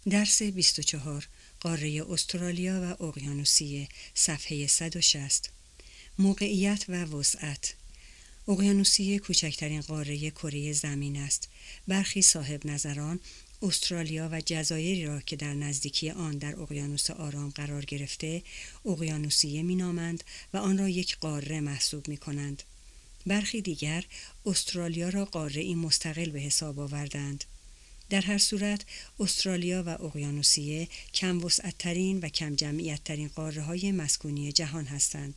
درس 24 قاره استرالیا و اقیانوسیه صفحه 160 موقعیت و وسعت اقیانوسیه کوچکترین قاره کره زمین است. برخی صاحب نظران استرالیا و جزایری را که در نزدیکی آن در اقیانوس آرام قرار گرفته اقیانوسیه مینامند و آن را یک قاره محسوب می‌کنند. برخی دیگر استرالیا را قاره‌ای مستقل به حساب آوردند. در هر صورت استرالیا و اقیانوسیه کم وسعت‌ترین و کم جمعیت‌ترین قاره‌های مسکونی جهان هستند.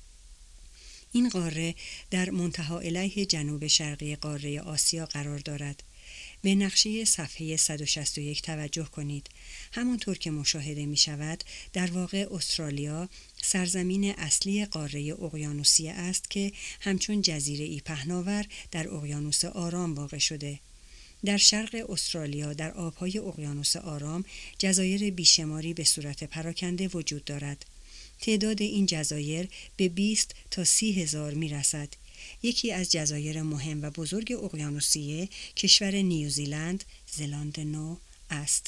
این قاره در منتها علیه جنوب شرقی قاره آسیا قرار دارد. به نقشه صفحه 161 توجه کنید. همانطور که مشاهده می شود، در واقع استرالیا سرزمین اصلی قاره اقیانوسیه است که همچون جزیره‌ای پهناور در اقیانوس آرام واقع شده. در شرق استرالیا در آبهای اقیانوس آرام جزایر بیشماری به صورت پراکنده وجود دارد. تعداد این جزایر به 20 تا 30 هزار می رسد. یکی از جزایر مهم و بزرگ اقیانوسیه کشور نیوزیلند، زلاند نو است.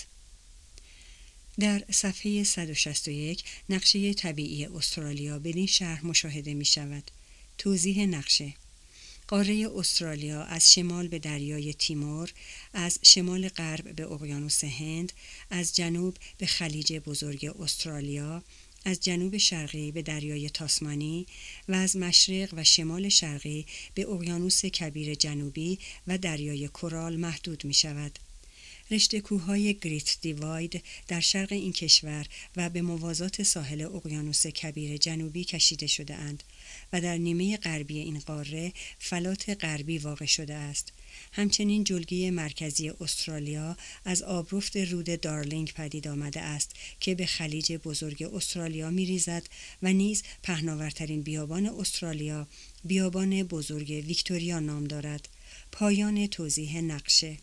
در صفحه 161 نقشه طبیعی استرالیا بدین شرح مشاهده می شود. توضیح نقشه: قاره استرالیا از شمال به دریای تیمور، از شمال غرب به اقیانوس هند، از جنوب به خلیج بزرگ استرالیا، از جنوب شرقی به دریای تاسمانی و از مشرق و شمال شرقی به اقیانوس کبیر جنوبی و دریای کورال محدود می شود. رشته کوههای گریت دیواید در شرق این کشور و به موازات ساحل اقیانوس کبیر جنوبی کشیده شده اند و در نیمه غربی این قاره فلات غربی واقع شده است. همچنین جلگه مرکزی استرالیا از آبرفت رود دارلینگ پدید آمده است که به خلیج بزرگ استرالیا می ریزد و نیز پهناورترین بیابان استرالیا، بیابان بزرگ ویکتوریا نام دارد. پایان توضیح نقشه.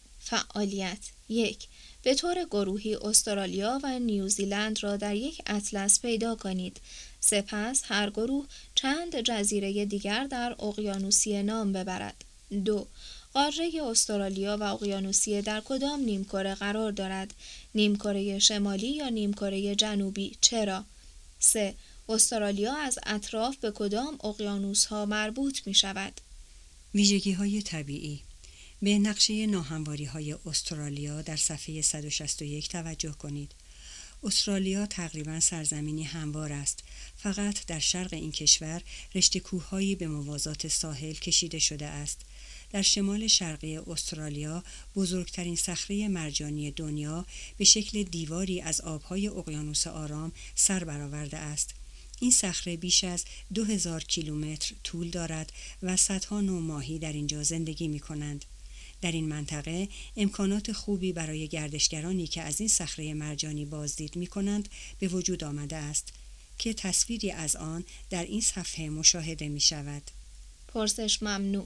فعالیت 1. به طور گروهی استرالیا و نیوزیلند را در یک اطلس پیدا کنید. سپس هر گروه چند جزیره دیگر در اقیانوسیه نام ببرد. 2. قاره استرالیا و اقیانوسیه در کدام نیمکره قرار دارد؟ نیمکره شمالی یا نیمکره جنوبی؟ چرا؟ 3. استرالیا از اطراف به کدام اقیانوس‌ها مربوط می شود؟ ویژگی‌های طبیعی. به نقشه ناهمواری‌های استرالیا در صفحه 161 توجه کنید. استرالیا تقریباً سرزمینی هموار است. فقط در شرق این کشور رشته کوه‌هایی به موازات ساحل کشیده شده است. در شمال شرقی استرالیا بزرگترین صخره مرجانی دنیا به شکل دیواری از آبهای اقیانوس آرام سر برآورده است. این صخره بیش از 2000 کیلومتر طول دارد و صدها نوع ماهی در اینجا زندگی می کنند. در این منطقه امکانات خوبی برای گردشگرانی که از این صخره مرجانی بازدید می کنند به وجود آمده است که تصویری از آن در این صفحه مشاهده می شود. پرسش ممنوع.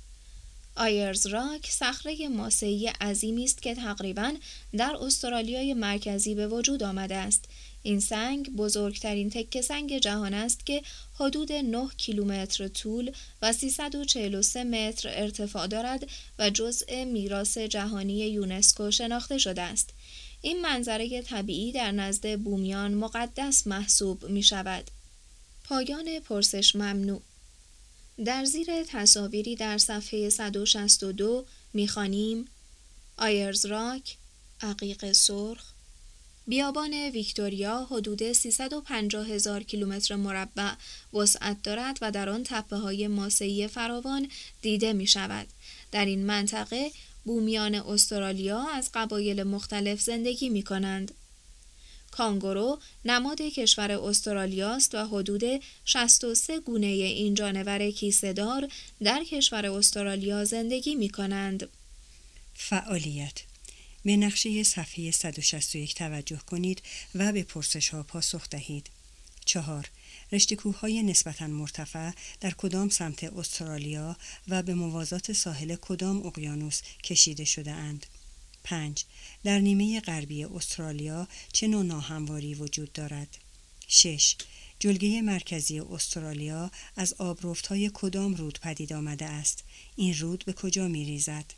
آیرز راک صخره ماسه‌ای عظیمی است که تقریباً در استرالیای مرکزی به وجود آمده است. این سنگ بزرگترین تکه سنگ جهان است که حدود 9 کیلومتر طول و 343 متر ارتفاع دارد و جزء میراث جهانی یونسکو شناخته شده است. این منظره طبیعی در نزد بومیان مقدس محسوب می شود. پایان پرسش ممنوع. در زیر تصاویری در صفحه 162 می‌خوانیم: آیرز راک، عقیق سرخ، بیابان ویکتوریا حدود 350,000 کیلومتر مربع وسعت دارد و در آن تپه‌های ماسه‌ای فراوان دیده می‌شود. در این منطقه بومیان استرالیا از قبایل مختلف زندگی می‌کنند. کانگورو نماد کشور استرالیا است و حدود 63 گونه این جانور کیسه‌دار در کشور استرالیا زندگی می‌کنند. فعالیت. به نقشه صفحه 161 توجه کنید و به پرسش‌ها پاسخ دهید. 4. رشته کوه‌های نسبتاً مرتفع در کدام سمت استرالیا و به موازات ساحل کدام اقیانوس کشیده شده اند؟ 5. در نیمه غربی استرالیا چه نوع ناهمواری وجود دارد؟ 6. جلگه مرکزی استرالیا از آبرفت‌های کدام رود پدید آمده است؟ این رود به کجا می‌ریزد؟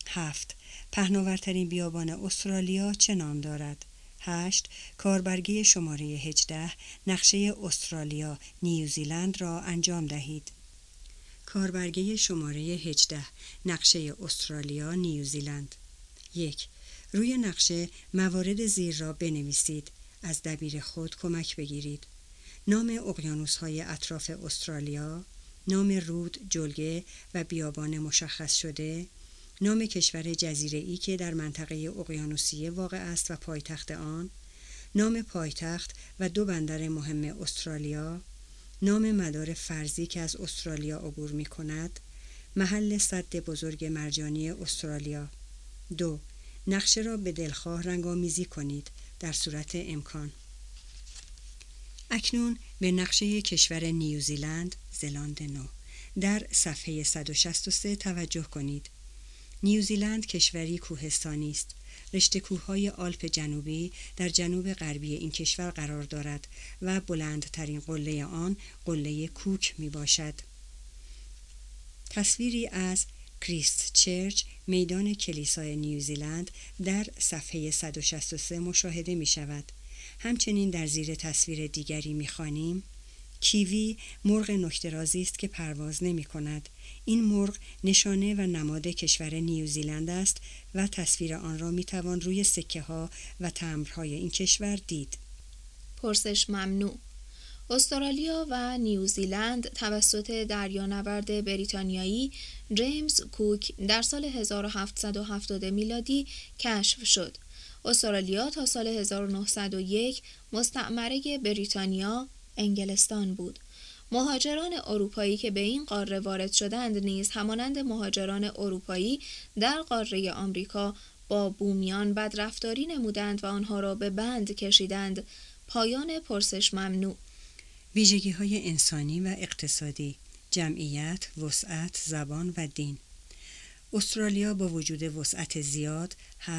7. پهناورترین بیابان استرالیا چه نام دارد؟ 8. کاربرگه شماره 18 نقشه استرالیا نیوزیلند را انجام دهید. کاربرگه شماره 18 نقشه استرالیا نیوزیلند. 1. روی نقشه موارد زیر را بنویسید. از دبیر خود کمک بگیرید. نام اقیانوس‌های اطراف استرالیا، نام رود، جلگه و بیابان مشخص شده، نام کشور جزیره‌ای که در منطقه اقیانوسیه واقع است و پایتخت آن، نام پایتخت و 2 بندر مهم استرالیا، نام مدار فرضی که از استرالیا عبور می کند، محل سد بزرگ مرجانی استرالیا. 2. نقشه را به دلخواه رنگامیزی کنید در صورت امکان. اکنون به نقشه کشور نیوزیلند، زلاند نو، در صفحه 163 توجه کنید. نیوزیلند کشوری کوهستانی است. رشته کوه‌های آلپ جنوبی در جنوب غربی این کشور قرار دارد و بلندترین قله آن قله کوک می باشد. تصویری از کریست چرچ، میدان کلیسای نیوزیلند، در صفحه 163 مشاهده می شود. همچنین در زیر تصویر دیگری می خوانیم: کیوی مرغ نکته‌رازی است که پرواز نمی کند. این مرغ نشانه و نماد کشور نیوزیلند است و تصویر آن را می توان روی سکه ها و تمبرهای این کشور دید. پرسش ممنوع. استرالیا و نیوزیلند توسط دریانورد بریتانیایی جیمز کوک در سال 1770 میلادی کشف شد. استرالیا تا سال 1901 مستعمره بریتانیا انگلستان بود. مهاجران اروپایی که به این قاره وارد شدند نیز همانند مهاجران اروپایی در قاره آمریکا با بومیان بدرفتاری نمودند و آنها را به بند کشیدند. پایان پرسش ممنوع. ویژگی‌های انسانی و اقتصادی، جمعیت، وسعت، زبان و دین. استرالیا با وجود وسعت زیاد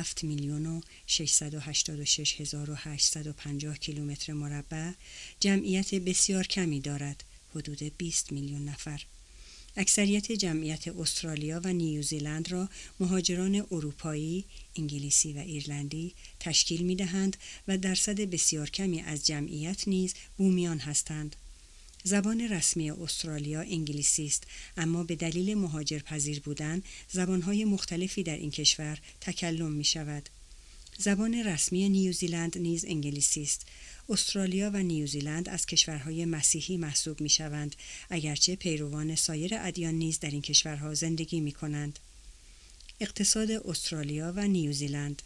7,686,850 کیلومتر مربع جمعیت بسیار کمی دارد، حدود 20 میلیون نفر. اکثریت جمعیت استرالیا و نیوزیلند را مهاجران اروپایی، انگلیسی و ایرلندی تشکیل می‌دهند و درصد بسیار کمی از جمعیت نیز بومیان هستند. زبان رسمی استرالیا انگلیسی است، اما به دلیل مهاجرپذیر بودن زبان‌های مختلفی در این کشور تکلم می‌شود. زبان رسمی نیوزیلند نیز انگلیسی است. استرالیا و نیوزیلند از کشورهای مسیحی محسوب می‌شوند، اگرچه پیروان سایر ادیان نیز در این کشورها زندگی می‌کنند. اقتصاد استرالیا و نیوزیلند.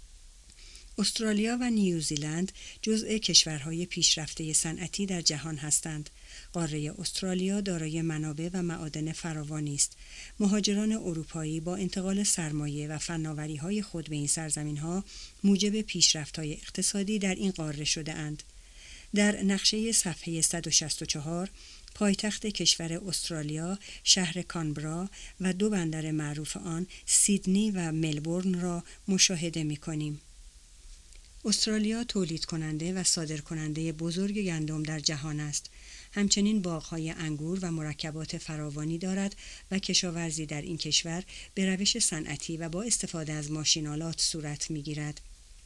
استرالیا و نیوزیلند جزء کشورهای پیشرفته صنعتی در جهان هستند. قاره استرالیا دارای منابع و معادن فراوانی است. مهاجران اروپایی با انتقال سرمایه و فناوری‌های خود به این سرزمین‌ها موجب پیشرفت‌های اقتصادی در این قاره شده‌اند. در نقشه صفحه 164 پایتخت کشور استرالیا، شهر کانبرا و 2 بندر معروف آن، سیدنی و ملبورن را مشاهده می‌کنیم. استرالیا تولید کننده و صادر کننده بزرگ گندم در جهان است. همچنین باغ‌های انگور و مرکبات فراوانی دارد و کشاورزی در این کشور به روش صنعتی و با استفاده از ماشین‌آلات صورت می‌گیرد.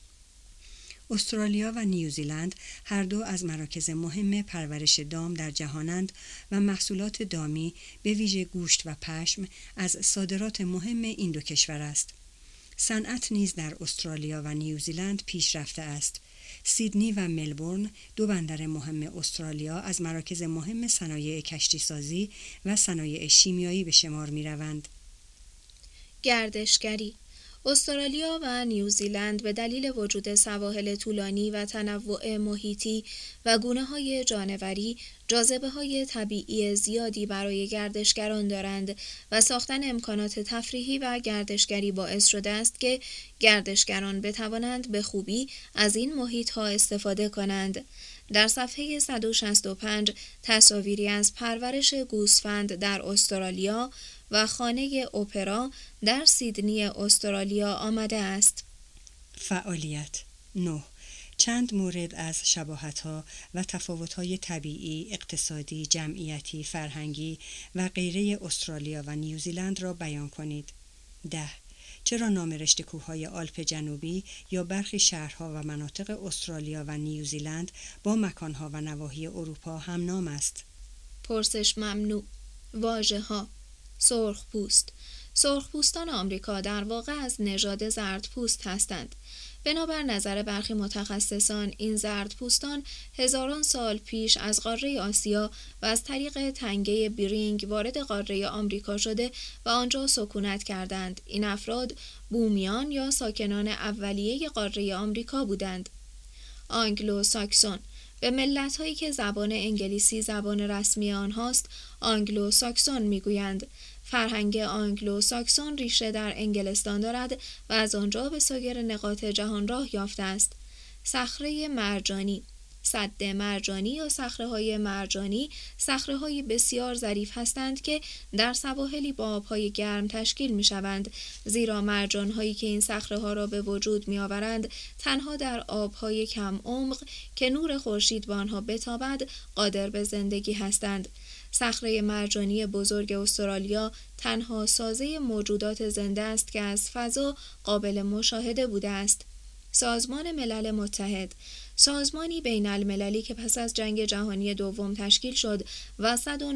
استرالیا و نیوزیلند هر دو از مراکز مهم پرورش دام در جهانند و محصولات دامی به ویژه گوشت و پشم از صادرات مهم این 2 کشور است. صنعت نیز در استرالیا و نیوزیلند پیشرفته است. سیدنی و ملبورن، 2 بندر مهم استرالیا، از مراکز مهم صنایع کشتیسازی و صنایع شیمیایی به شمار می‌روند. گردشگری. استرالیا و نیوزیلند به دلیل وجود سواحل طولانی و تنوع محیطی و گونه‌های جانوری جاذبه‌های طبیعی زیادی برای گردشگران دارند و ساختن امکانات تفریحی و گردشگری باعث شده است که گردشگران بتوانند به خوبی از این محیط‌ها استفاده کنند. در صفحه 165 تصاویری از پرورش گوسفند در استرالیا و خانه اپرا در سیدنی استرالیا آمده است. فعالیت 9. چند مورد از شباهت‌ها و تفاوت‌های طبیعی، اقتصادی، جمعیتی، فرهنگی و غیره استرالیا و نیوزیلند را بیان کنید. 10. چرا نام رشته کوههای آلپ جنوبی یا برخی شهرها و مناطق استرالیا و نیوزیلند با مکانها و نواحی اروپا هم نام است؟ پرسش ممنوع. واژه‌ها: سرخپوست. سرخپوستان آمریکا در واقع از نژاد زردپوست هستند. بنابر نظر برخی متخصصان این زردپوستان هزاران سال پیش از قاره آسیا و از طریق تنگه بیرینگ وارد قاره آمریکا شده و آنجا سکونت کردند. این افراد بومیان یا ساکنان اولیه قاره آمریکا بودند. آنگلو ساکسون. به ملت‌هایی که زبان انگلیسی زبان رسمی آنهاست آنگلو ساکسون میگویند. فرهنگ آنگلو ساکسون ریشه در انگلستان دارد و از آنجا به سایر نقاط جهان راه یافته است. صخره مرجانی. سد مرجانی یا صخره‌های مرجانی صخره‌های بسیار ظریف هستند که در سواحلی با آب‌های گرم تشکیل می‌شوند، زیرا مرجان‌هایی که این صخره‌ها را به وجود می‌آورند تنها در آب‌های کم عمق که نور خورشید به آنها بتابد قادر به زندگی هستند. صخره مرجانی بزرگ استرالیا تنها سازه موجودات زنده است که از فضا قابل مشاهده بوده است. سازمان ملل متحد، سازمانی بین المللی که پس از جنگ جهانی دوم تشکیل شد و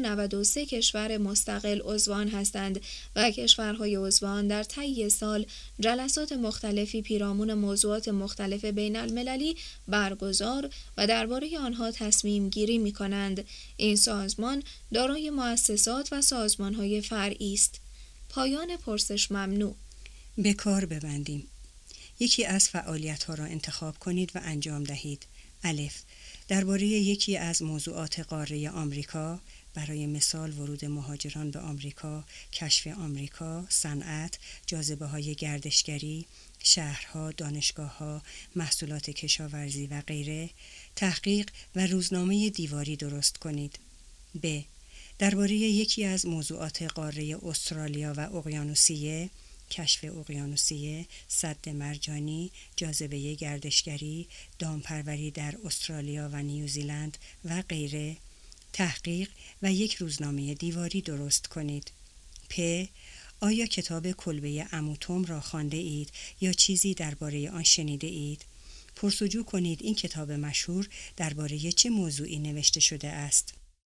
193 کشور مستقل عضوان هستند و کشورهای عضوان در طی سال جلسات مختلفی پیرامون موضوعات مختلف بین المللی برگزار و درباره آنها تصمیم گیری می کنند. این سازمان دارای مؤسسات و سازمانهای فرعی است. پایان پرسش ممنوع. به کار ببندیم. یکی از فعالیت‌ها را انتخاب کنید و انجام دهید. الف. درباره یکی از موضوعات قاره آمریکا، برای مثال ورود مهاجران به آمریکا، کشف آمریکا، صنعت، جاذبه‌های گردشگری، شهرها، دانشگاه‌ها، محصولات کشاورزی و غیره، تحقیق و روزنامه دیواری درست کنید. ب. درباره یکی از موضوعات قاره استرالیا و اقیانوسیه، کشف اقیانوسیه، سد مرجانی، جاذبه گردشگری، دامپروری در استرالیا و نیوزیلند و غیره، تحقیق و یک روزنامه دیواری درست کنید. پ. آیا کتاب کلبه عمو توم را خوانده اید یا چیزی درباره آن شنیده اید؟ پرسجو کنید این کتاب مشهور درباره چه موضوعی نوشته شده است.